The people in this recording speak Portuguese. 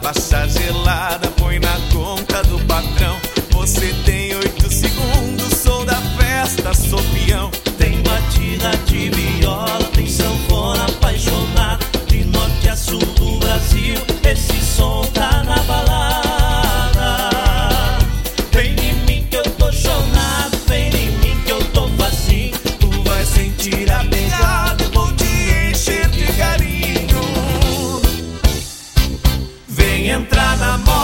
baixa gelada, põe na conta do patrão. Você tem 8 segundos, sou da festa, sou peão. Tem batida de viola, tem sanfona apaixonada. De norte a sul do Brasil, esse som tá na balada. Vem em mim que eu tô chonado, vem em mim que eu tô facinho. Tu vai sentir a pegada, Vou te encher de carinho. vem entrar na moda.